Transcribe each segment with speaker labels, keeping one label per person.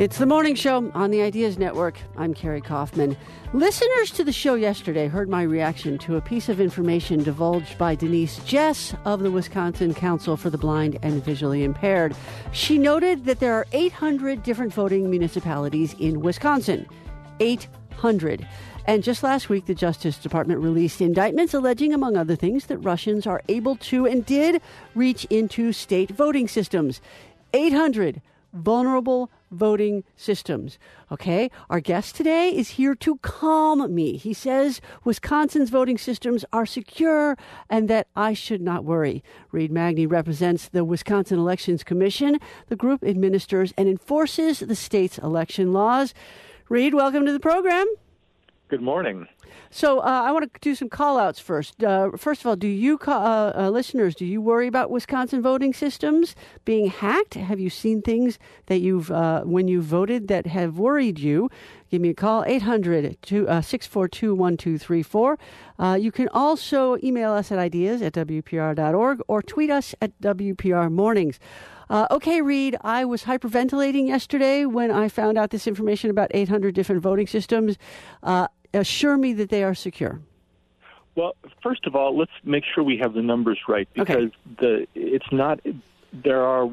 Speaker 1: It's the morning show on the Ideas Network. I'm Carrie Kaufman. Listeners to the show yesterday heard my reaction to a piece of information divulged by Denise Jess of the Wisconsin Council for the Blind and Visually Impaired. She noted that there are 800 different voting municipalities in Wisconsin. 800. And just last week, the Justice Department released indictments alleging, among other things, that Russians are able to and did reach into state voting systems. 800 vulnerable voting systems. Okay, our guest today is here to calm me. He says Wisconsin's voting systems are secure and that I should not worry. Reed Magny represents the Wisconsin Elections Commission. The group administers and enforces the state's election laws. Reed, welcome to the program.
Speaker 2: Good morning.
Speaker 1: So I want to do some call-outs first. First of all, do you, listeners, do you worry about Wisconsin voting systems being hacked? Have you seen things that you've, when you voted, that have worried you? Give me a call, 800-642-1234. You can also email us at ideas@wpr.org or tweet us at WPR Mornings. Okay, Reed, I was hyperventilating yesterday when I found out this information about 800 different voting systems. Assure me that they are secure.
Speaker 2: Well, first of all, let's make sure we have the numbers right, because there are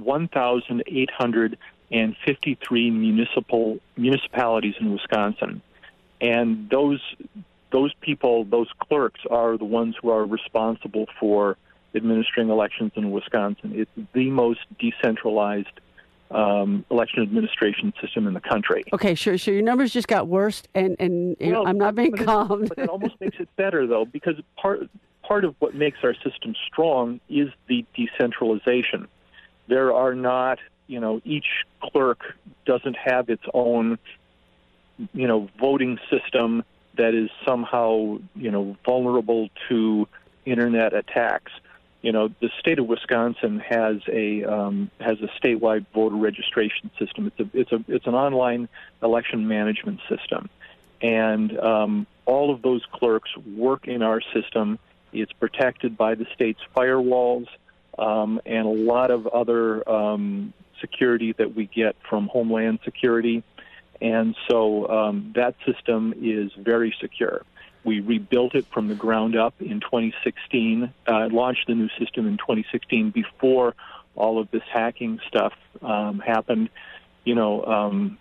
Speaker 2: 1,853 municipalities in Wisconsin, and those people, those clerks, are the ones who are responsible for administering elections in Wisconsin. It's the most decentralized election administration system in the country.
Speaker 1: Okay, sure. So your numbers just got worse, and well, I'm not being calm.
Speaker 2: But it almost makes it better, though, because part of what makes our system strong is the decentralization. There are not, each clerk doesn't have its own, voting system that is somehow, vulnerable to internet attacks. The state of Wisconsin has a statewide voter registration system. It's an online election management system, and all of those clerks work in our system. It's protected by the state's firewalls and a lot of other security that we get from Homeland Security, and so that system is very secure. We rebuilt it from the ground up in 2016, launched the new system in 2016 before all of this hacking stuff happened. People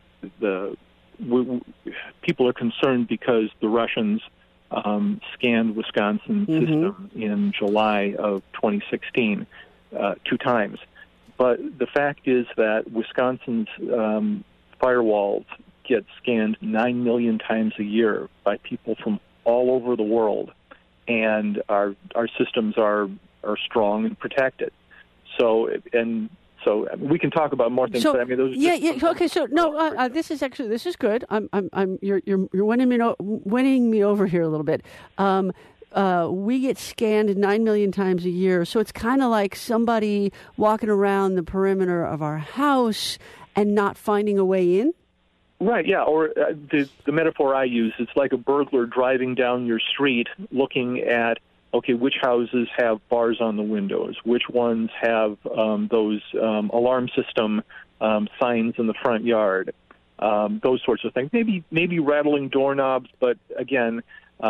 Speaker 2: are concerned because the Russians scanned Wisconsin system in July of 2016 two times. But the fact is that Wisconsin's firewalls get scanned 9 million times a year by people from all over the world, and our systems are strong and protected. So we can talk about more things. But those.
Speaker 1: Okay. So no, this is good. You're winning me over here a little bit. We get scanned 9 million times a year, so it's kind of like somebody walking around the perimeter of our house and not finding a way in.
Speaker 2: Right, yeah, or the metaphor I use, it's like a burglar driving down your street looking at, which houses have bars on the windows, which ones have those alarm system signs in the front yard, those sorts of things. Maybe rattling doorknobs, but again,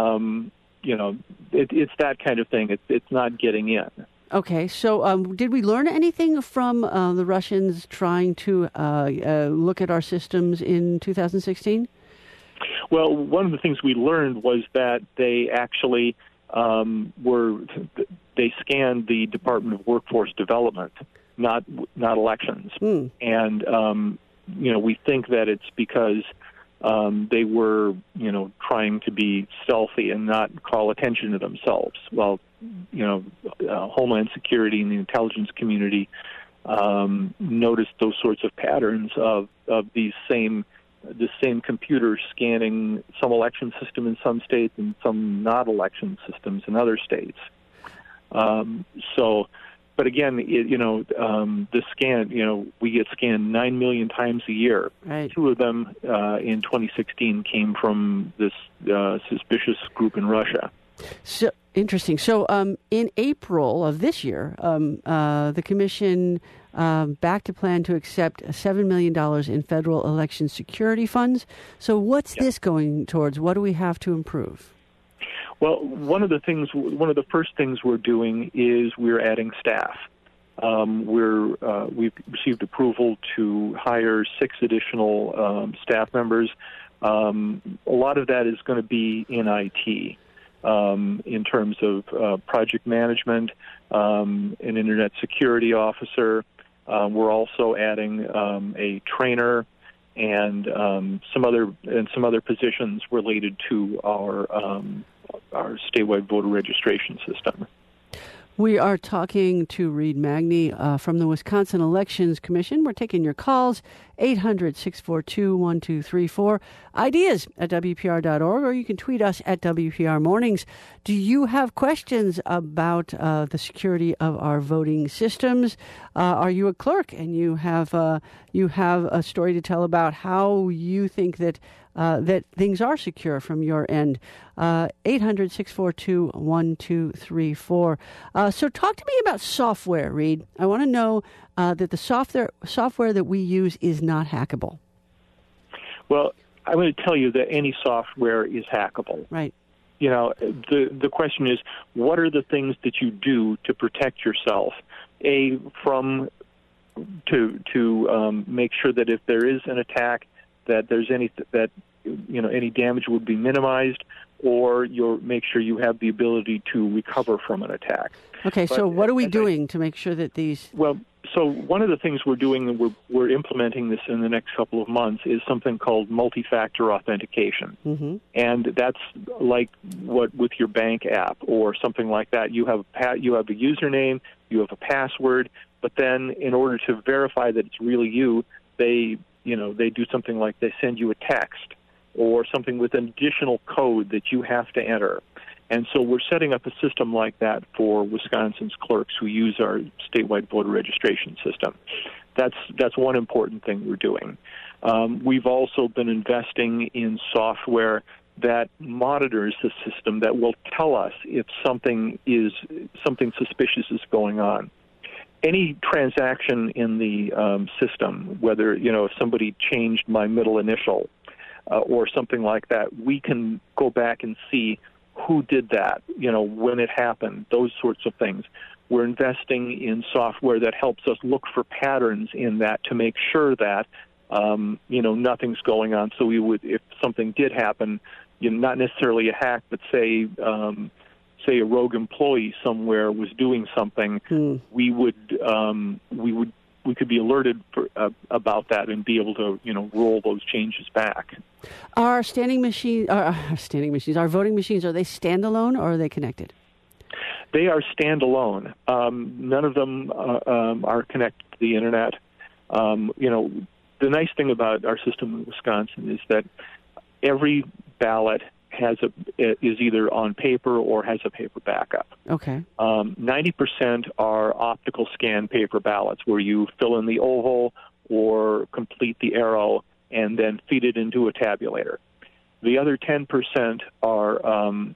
Speaker 2: it's that kind of thing. It's not getting in.
Speaker 1: Okay, so did we learn anything from the Russians trying to look at our systems in 2016?
Speaker 2: Well, one of the things we learned was that they actually they scanned the Department of Workforce Development, not elections. And we think that it's because they were trying to be stealthy and not call attention to themselves. Well, Homeland Security and the intelligence community noticed those sorts of patterns of the same computer scanning some election system in some states and some not election systems in other states. But again, the scan, we get scanned 9 million times a year.
Speaker 1: Right.
Speaker 2: 2 of them in 2016 came from this suspicious group in Russia.
Speaker 1: So interesting. So in April of this year, the commission backed a plan to accept $7 million in federal election security funds. So what's this going towards? What do we have to improve?
Speaker 2: Well, one of the first things we're doing is we're adding staff. We've received approval to hire 6 additional staff members. A lot of that is going to be in IT, in terms of project management, an internet security officer. We're also adding a trainer and some other positions related to our statewide voter registration system.
Speaker 1: We are talking to Reed Magny from the Wisconsin Elections Commission. We're taking your calls, 800-642-1234. Ideas at WPR.org, or you can tweet us at WPR Mornings. Do you have questions about the security of our voting systems? Are you a clerk and you have a story to tell about how you think that things are secure from your end? 800-642-1234. So talk to me about software, Reed. I want to know that the software that we use is not hackable.
Speaker 2: Well, I'm going to tell you that any software is hackable.
Speaker 1: Right.
Speaker 2: You know, the question is, what are the things that you do to protect yourself? To make sure that if there is an attack, that there's any damage would be minimized, or make sure you have the ability to recover from an attack.
Speaker 1: Okay, so what are we doing to make sure that these...
Speaker 2: Well, so one of the things we're doing, and we're implementing this in the next couple of months, is something called multi-factor authentication. Mm-hmm. And that's like what with your bank app or something like that. You have a username, you have a password, but then in order to verify that it's really you, they do something like they send you a text or something with an additional code that you have to enter. And so we're setting up a system like that for Wisconsin's clerks who use our statewide voter registration system. That's one important thing we're doing. We've also been investing in software that monitors the system that will tell us if something suspicious is going on. Any transaction in the system, whether if somebody changed my middle initial or something like that, we can go back and see who did that, when it happened, those sorts of things. We're investing in software that helps us look for patterns in that to make sure that, nothing's going on. So if something did happen, not necessarily a hack, but say a rogue employee somewhere was doing something, we could be alerted about that and be able to, roll those changes back.
Speaker 1: Our voting machines, are they standalone or are they connected?
Speaker 2: They are standalone. None of them are connected to the internet. The nice thing about our system in Wisconsin is that every ballot is either on paper or has a paper backup.
Speaker 1: Okay.
Speaker 2: 90% are optical scan paper ballots where you fill in the oval or complete the arrow and then feed it into a tabulator. The other 10% are on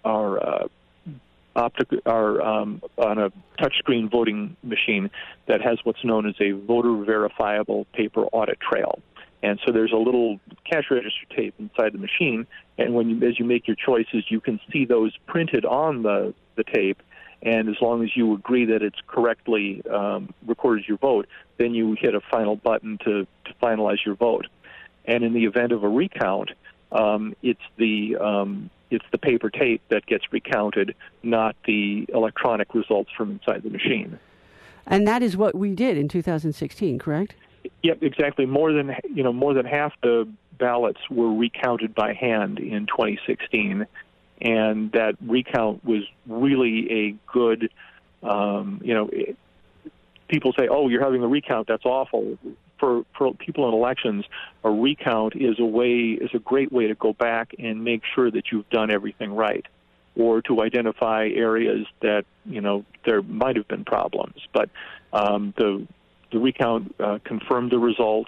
Speaker 2: a touchscreen voting machine that has what's known as a voter verifiable paper audit trail. And so there's a little cash register tape inside the machine, and as you make your choices, you can see those printed on the tape, and as long as you agree that it's correctly recorded your vote, then you hit a final button to finalize your vote. And in the event of a recount, it's the paper tape that gets recounted, not the electronic results from inside the machine.
Speaker 1: And that is what we did in 2016, correct?
Speaker 2: Yep, exactly. More than half the ballots were recounted by hand in 2016, and that recount was really a good. People say, "Oh, you're having a recount. That's awful." For people in elections, a recount is a great way to go back and make sure that you've done everything right, or to identify areas that there might have been problems. But the recount confirmed the results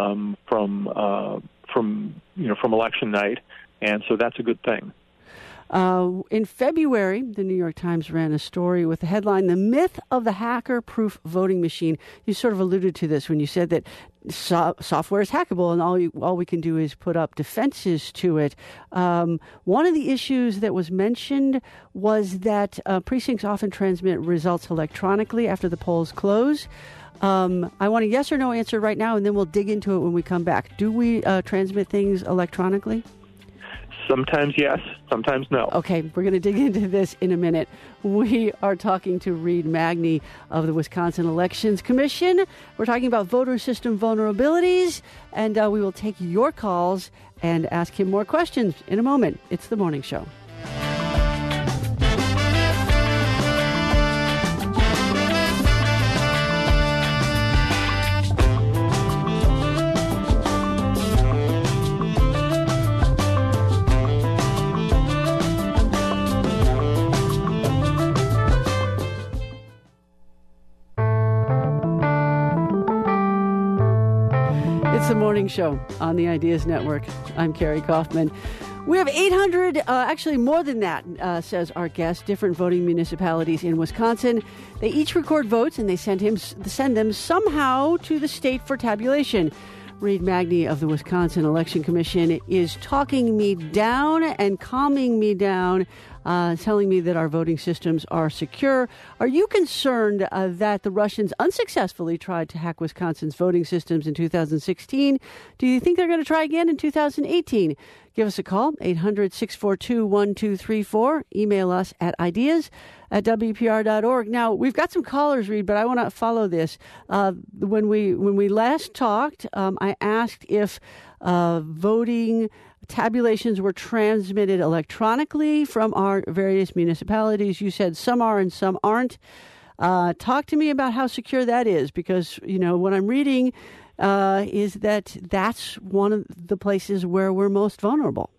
Speaker 2: from election night, and so that's a good thing.
Speaker 1: In February, the New York Times ran a story with the headline, "The Myth of the Hacker-Proof Voting Machine." You sort of alluded to this when you said that software is hackable and all we can do is put up defenses to it. One of the issues that was mentioned was that precincts often transmit results electronically after the polls close. I want a yes or no answer right now, and then we'll dig into it when we come back. Do we transmit things electronically?
Speaker 2: Sometimes yes, sometimes no.
Speaker 1: Okay, we're going to dig into this in a minute. We are talking to Reed Magny of the Wisconsin Elections Commission. We're talking about voter system vulnerabilities, and we will take your calls and ask him more questions in a moment. It's The Morning Show. The Morning Show on the Ideas Network. I'm Carrie Kaufman. We have 800, actually more than that, says our guest, different voting municipalities in Wisconsin. They each record votes and they send them somehow to the state for tabulation. Reed Magny of the Wisconsin Election Commission is talking me down and calming me down, telling me that our voting systems are secure. Are you concerned that the Russians unsuccessfully tried to hack Wisconsin's voting systems in 2016? Do you think they're going to try again in 2018? Give us a call, 800-642-1234. Email us at ideas@wpr.org. Now, we've got some callers, Reed, but I want to follow this. When we last talked, I asked if voting tabulations were transmitted electronically from our various municipalities. You said some are and some aren't. Talk to me about how secure that is, because, what I'm reading is that's one of the places where we're most vulnerable.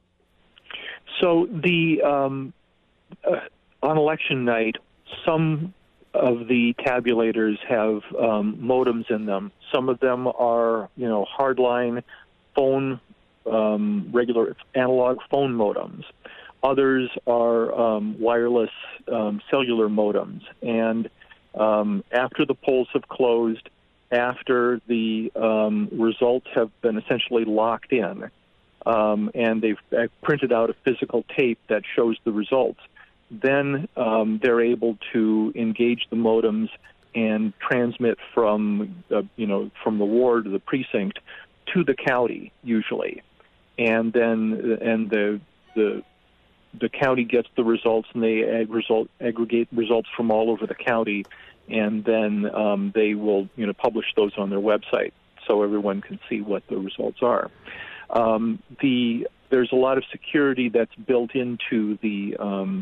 Speaker 2: So on election night, some of the tabulators have modems in them. Some of them are, hardline phone, regular analog phone modems. Others are wireless cellular modems. And after the polls have closed, after the results have been essentially locked in, and they've printed out a physical tape that shows the results, then they're able to engage the modems and transmit from the ward or the precinct to the county usually, and then the county gets the results, and they aggregate results from all over the county, and then they will publish those on their website so everyone can see what the results are. There's a lot of security that's built into these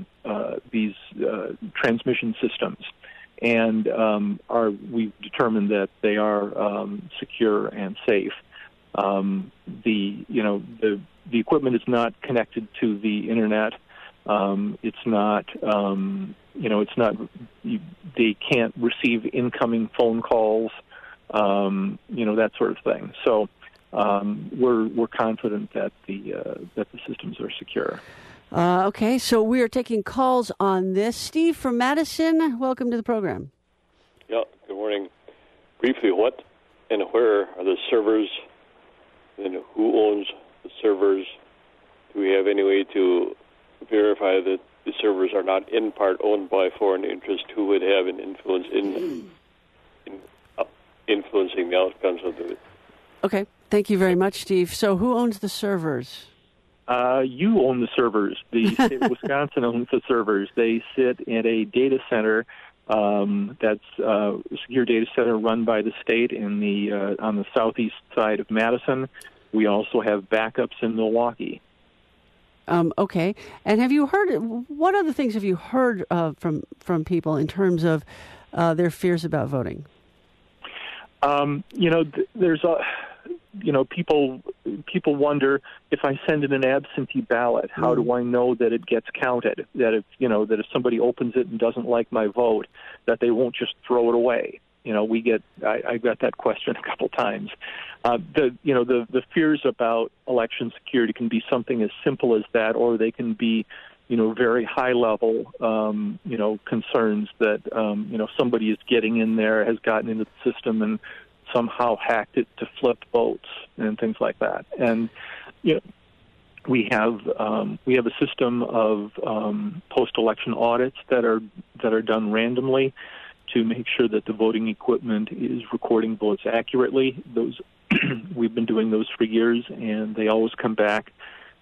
Speaker 2: transmission systems, and we've determined that they are secure and safe. The equipment is not connected to the internet. It's not. It's not. They can't receive incoming phone calls. That sort of thing. So we're confident that the systems are secure.
Speaker 1: Okay, so we are taking calls on this. Steve from Madison, welcome to the program.
Speaker 3: Yeah. Good morning. Briefly, what and where are the servers? And who owns the servers? Do we have any way to verify that the servers are not in part owned by foreign interests who would have an influence in influencing the outcomes of the...
Speaker 1: Okay, thank you very much, Steve. So who owns the servers?
Speaker 2: You own the servers. The state of Wisconsin owns the servers. They sit in a data center that's a secure data center run by the state on the southeast side of Madison. We also have backups in Milwaukee.
Speaker 1: Okay. And have you heard, what other things have you heard from people in terms of their fears about voting?
Speaker 2: There's people wonder, if I send in an absentee ballot, how do I know that it gets counted? That if somebody opens it and doesn't like my vote, that they won't just throw it away. I got that question a couple times. The fears about election security can be something as simple as that, or they can be, very high level, concerns that, somebody is getting in there, has gotten into the system and somehow hacked it to flip votes and things like that. And, we have a system of post-election audits that are done randomly to make sure that the voting equipment is recording votes accurately. Those we've been doing those for years, and they always come back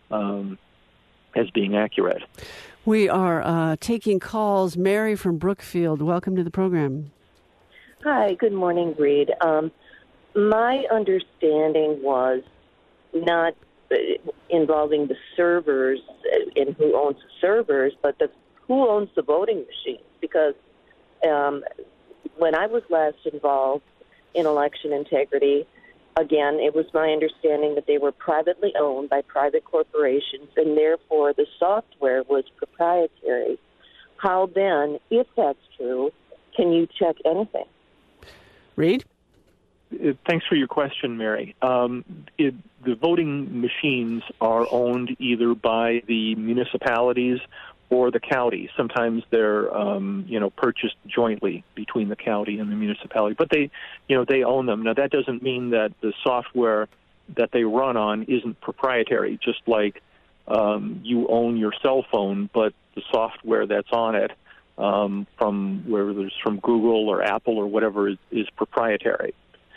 Speaker 2: as being accurate.
Speaker 1: We are taking calls. Mary from Brookfield, welcome to the program.
Speaker 4: Hi, good morning, Reed. My understanding was not involving the servers and who owns the servers, but who owns the voting machines. Because when I was last involved in election integrity, again, it was my understanding that they were privately owned by private corporations, and therefore the software was proprietary. How then, if that's true, can you check anything?
Speaker 1: Reed?
Speaker 2: Thanks for your question, Mary. The voting machines are owned either by the municipalities or the county. Sometimes they're, purchased jointly between the county and the municipality. But they own them. Now, that doesn't mean that the software that they run on isn't proprietary, just like you own your cell phone, but the software that's on it, from Google or Apple or whatever, is proprietary.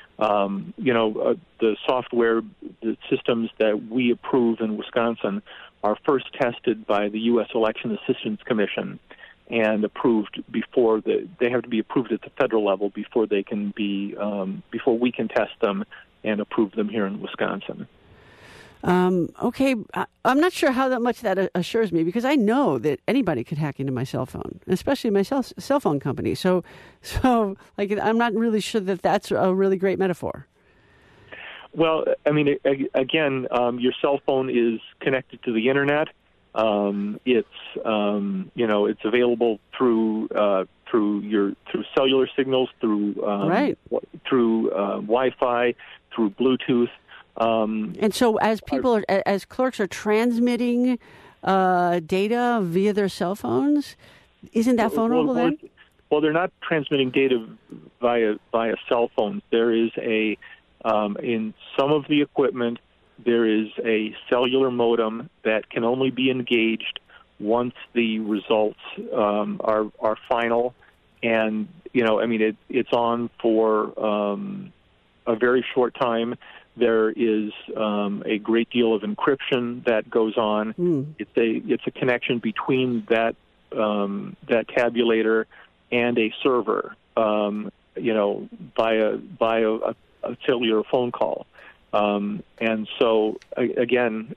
Speaker 2: The software, the systems that we approve in Wisconsin are first tested by the U.S. Election Assistance Commission and approved before they have to be approved at the federal level before they can be before we can test them and approve them here in Wisconsin.
Speaker 1: Okay, I'm not sure how much that assures me, because I know that anybody could hack into my cell phone, especially my cell phone company. So I'm not really sure that that's a really great metaphor.
Speaker 2: Well, I mean, again, your cell phone is connected to the internet. It's available through cellular signals, through Wi-Fi, through Bluetooth.
Speaker 1: And so as clerks are transmitting data via their cell phones, isn't that vulnerable then?
Speaker 2: Well, they're not transmitting data via cell phones. There is in some of the equipment, there is a cellular modem that can only be engaged once the results are final. And, it's on for a very short time. There is a great deal of encryption that goes on. It's a connection between that tabulator and a server, by a cellular phone call. And so again,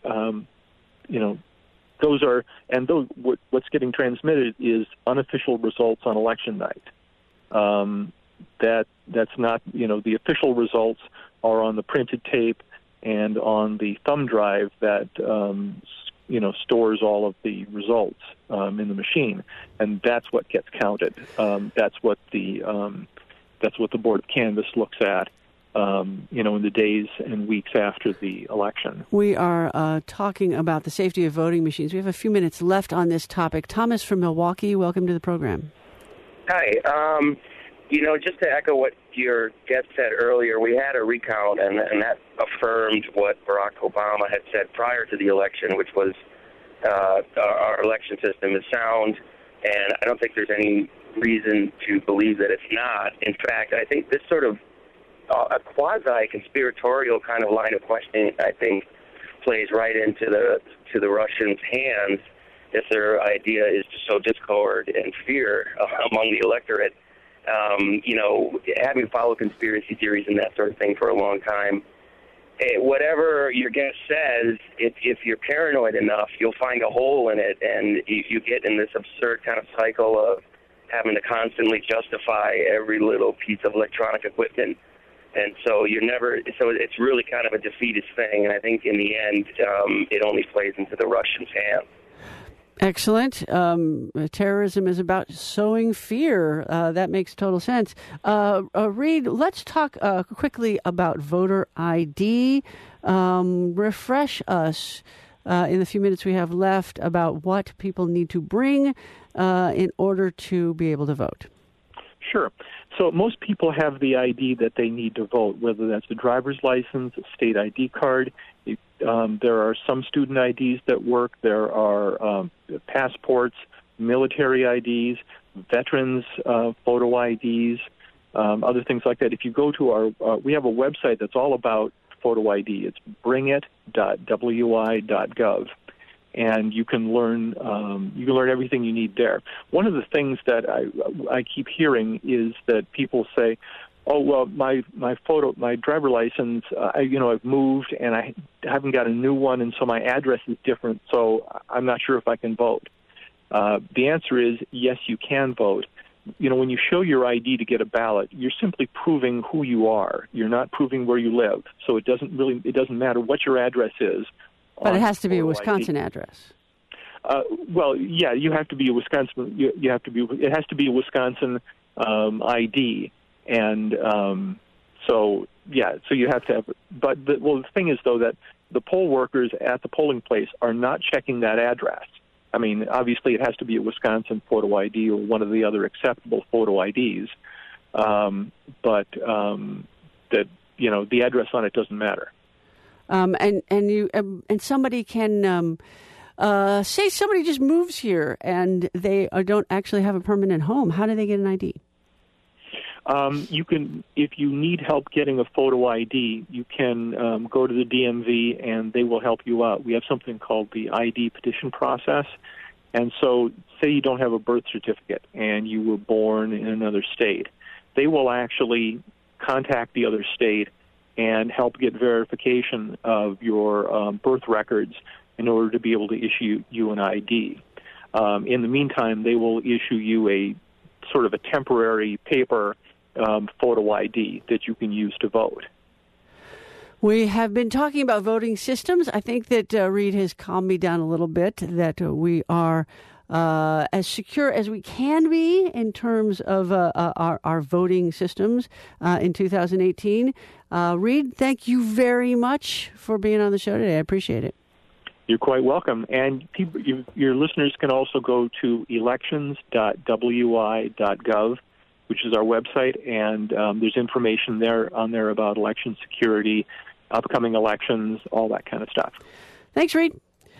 Speaker 2: what's getting transmitted is unofficial results on election night. That's not, the official results are on the printed tape and on the thumb drive that stores all of the results in the machine, and that's what gets counted. That's what the Board of Canvass looks at. In the days and weeks after the election. We are
Speaker 1: talking about the safety of voting machines. We have a few minutes left on this topic. Thomas from Milwaukee, welcome to the program.
Speaker 5: Hi. Just to echo what your guest said earlier, we had a recount, and that affirmed what Barack Obama had said prior to the election, which was our election system is sound, and I don't think there's any reason to believe that it's not. In fact, I think this sort of a quasi-conspiratorial kind of line of questioning, I think, plays right into the Russians' hands if their idea is to sow discord and fear among the electorate. Having followed conspiracy theories and that sort of thing for a long time, whatever your guest says, if you're paranoid enough, you'll find a hole in it, and you get in this absurd kind of cycle of having to constantly justify every little piece of electronic equipment. And so it's really kind of a defeatist thing, and I think in the end, it only plays into the Russians' hands.
Speaker 1: Excellent. Terrorism is about sowing fear. That makes total sense. Reed, let's talk quickly about voter ID. Refresh us. in the few minutes we have left about what people need to bring in order to be able to vote.
Speaker 2: Sure. So most people have the ID that they need to vote, whether that's a driver's license, a state ID card. There are some student IDs that work. There are passports, military IDs, veterans photo IDs, other things like that. If you go to our, we have a website that's all about photo ID. It's bringit.wi.gov. And you can learn everything you need there. One of the things that I keep hearing is that people say, "Oh, well, my driver license, I've moved and I haven't got a new one, and so my address is different, so I'm not sure if I can vote." The answer is yes, you can vote. When you show your ID to get a ballot, you're simply proving who you are. You're not proving where you live, so it doesn't matter what your address is.
Speaker 1: But it has to be a Wisconsin address.
Speaker 2: Well, yeah, you have to be a Wisconsin. It has to be a Wisconsin ID, and so you have to have. But the thing is, though, that the poll workers at the polling place are not checking that address. I mean, obviously, it has to be a Wisconsin photo ID or one of the other acceptable photo IDs, but the address on it doesn't matter.
Speaker 1: And somebody can say somebody just moves here and they don't actually have a permanent home. How do they get an ID?
Speaker 2: You can, if you need help getting a photo ID, you can go to the DMV and they will help you out. We have something called the ID petition process. And so say you don't have a birth certificate and you were born in another state. They will actually contact the other state and help get verification of your birth records in order to be able to issue you an ID. In the meantime, they will issue you a sort of a temporary paper photo ID that you can use to vote.
Speaker 1: We have been talking about voting systems. I think that Reed has calmed me down a little bit, that we are as secure as we can be in terms of our voting systems in 2018. Reed, thank you very much for being on the show today. I appreciate it.
Speaker 2: You're quite welcome. And your listeners can also go to elections.wi.gov, which is our website, and there's information on there about election security, upcoming elections, all that kind of stuff.
Speaker 1: Thanks, Reed.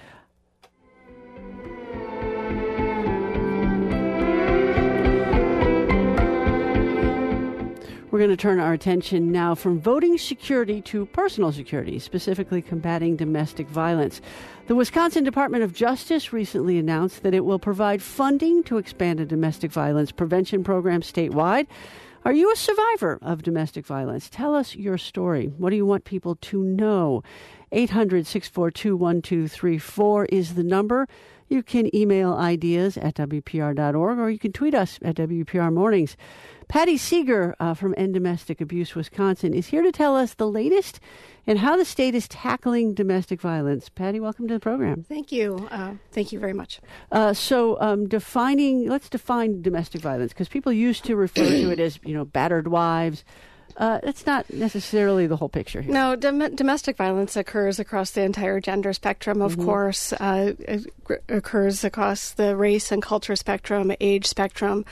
Speaker 1: We're going to turn our attention now from voting security to personal security, specifically combating domestic violence. The Wisconsin Department of Justice recently announced that it will provide funding to expand a domestic violence prevention program statewide. Are you a survivor of domestic violence? Tell us your story. What do you want people to know? 800-642-1234 is the number. You can email ideas at WPR.org, or you can tweet us at WPR Mornings. Patty Seeger from End Domestic Abuse Wisconsin is here to tell us the latest and how the state is tackling domestic violence. Patty, welcome to the program.
Speaker 6: Thank you. Thank you very much.
Speaker 1: Let's define domestic violence, because people used to refer to it as, battered wives. That's not necessarily the whole picture here.
Speaker 6: No, domestic violence occurs across the entire gender spectrum, of course. It occurs across the race and culture spectrum, age spectrum.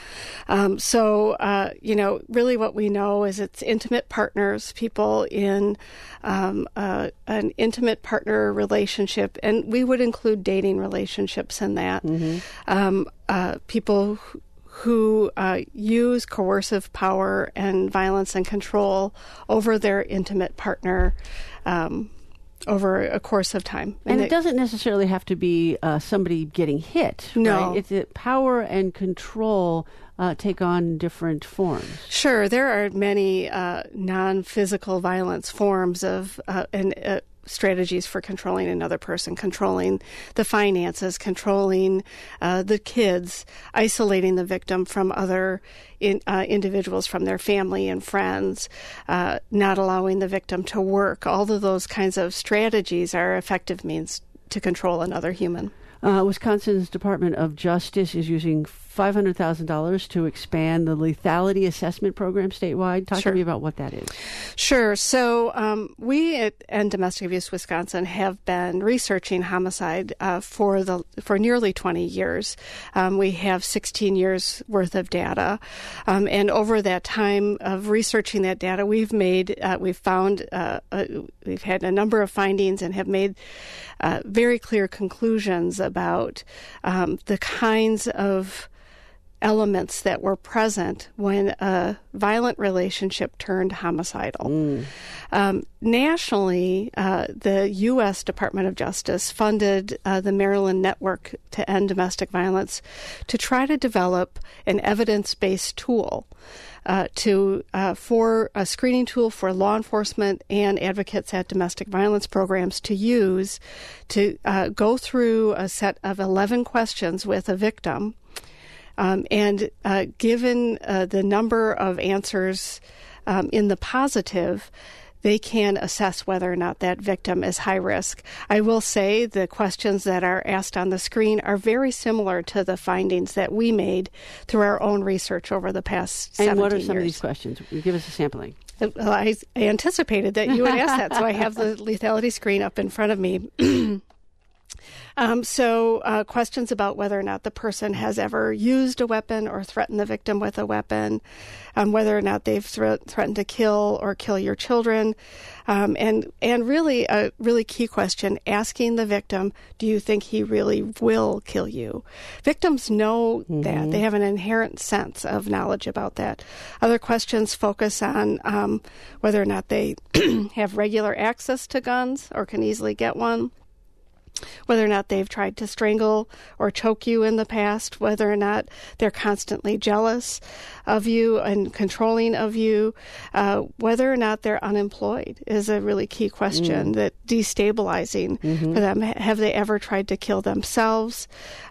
Speaker 6: Really what we know is it's intimate partners, people in an intimate partner relationship, and we would include dating relationships in that. People who use coercive power and violence and control over their intimate partner over a course of time.
Speaker 1: And it doesn't necessarily have to be somebody getting hit.
Speaker 6: No.
Speaker 1: Right? It's power and control take on different forms.
Speaker 6: Sure. There are many non-physical violence forms of strategies for controlling another person, controlling the finances, controlling the kids, isolating the victim from other individuals, from their family and friends, not allowing the victim to work. All of those kinds of strategies are effective means to control another human.
Speaker 1: Wisconsin's Department of Justice is using $500,000 to expand the lethality assessment program statewide. Talk to me about what that is.
Speaker 6: Sure. So we at End Domestic Abuse Wisconsin have been researching homicide for nearly 20 years. We have 16 years worth of data, and over that time of researching that data, we've had a number of findings and have made very clear conclusions about the kinds of elements that were present when a violent relationship turned homicidal. Nationally, the U.S. Department of Justice funded the Maryland Network to End Domestic Violence to try to develop an evidence-based tool for a screening tool for law enforcement and advocates at domestic violence programs to use to go through a set of 11 questions with a victim. And given the number of answers in the positive, they can assess whether or not that victim is high risk. I will say the questions that are asked on the screen are very similar to the findings that we made through our own research over the past 17 years.
Speaker 1: And what are some of these questions? Give us a sampling.
Speaker 6: Well, I anticipated that you would ask that, so I have the lethality screen up in front of me. So questions about whether or not the person has ever used a weapon or threatened the victim with a weapon, whether or not they've threatened to kill or kill your children, and really a really key question, asking the victim, do you think he really will kill you? Victims know that. They have an inherent sense of knowledge about that. Other questions focus on whether or not they have regular access to guns or can easily get one, whether or not they've tried to strangle or choke you in the past, whether or not they're constantly jealous of you and controlling of you, whether or not they're unemployed is a really key question that destabilizing for them. Have they ever tried to kill themselves?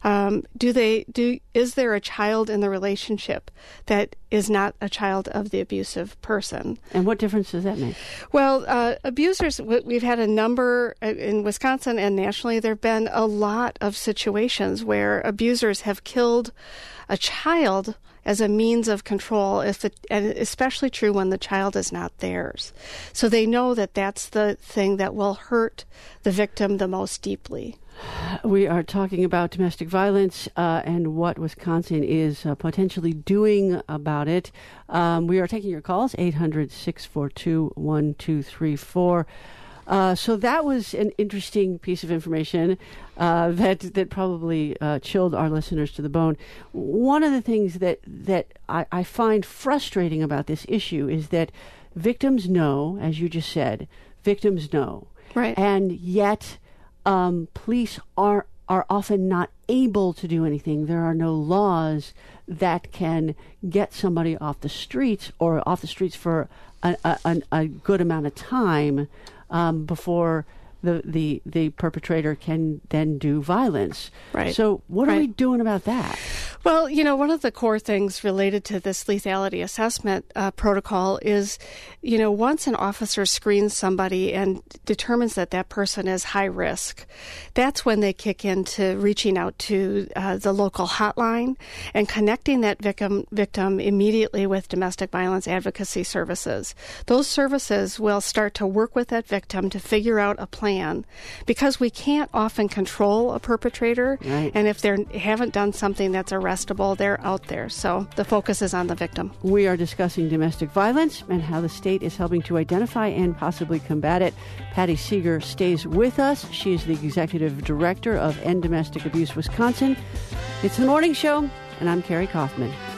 Speaker 6: Is there a child in the relationship that is not a child of the abusive person?
Speaker 1: And what difference does that make?
Speaker 6: Well, abusers, we've had a number in Wisconsin and nationally. There have been a lot of situations where abusers have killed a child as a means of control, and especially true when the child is not theirs. So they know that that's the thing that will hurt the victim the most deeply.
Speaker 1: We are talking about domestic violence and what Wisconsin is potentially doing about it. We are taking your calls, 800-642-1234. So that was an interesting piece of information that probably chilled our listeners to the bone. One of the things that I find frustrating about this issue is that victims know, as you just said, victims know.
Speaker 6: Right.
Speaker 1: And yet police are often not able to do anything. There are no laws that can get somebody off the streets or off the streets for a good amount of time before the perpetrator can then do violence.
Speaker 6: Right.
Speaker 1: So what are we doing about that?
Speaker 6: Well, one of the core things related to this lethality assessment protocol is, once an officer screens somebody and determines that that person is high risk, that's when they kick into reaching out to the local hotline and connecting that victim immediately with domestic violence advocacy services. Those services will start to work with that victim to figure out a plan, because we can't often control a perpetrator,
Speaker 1: right.
Speaker 6: And if they haven't done something that's arrestable, they're out there. So the focus is on the victim.
Speaker 1: We are discussing domestic violence and how the state is helping to identify and possibly combat it. Patty Seeger stays with us. She is the executive director of End Domestic Abuse Wisconsin. It's the morning show, and I'm Carrie Kaufman.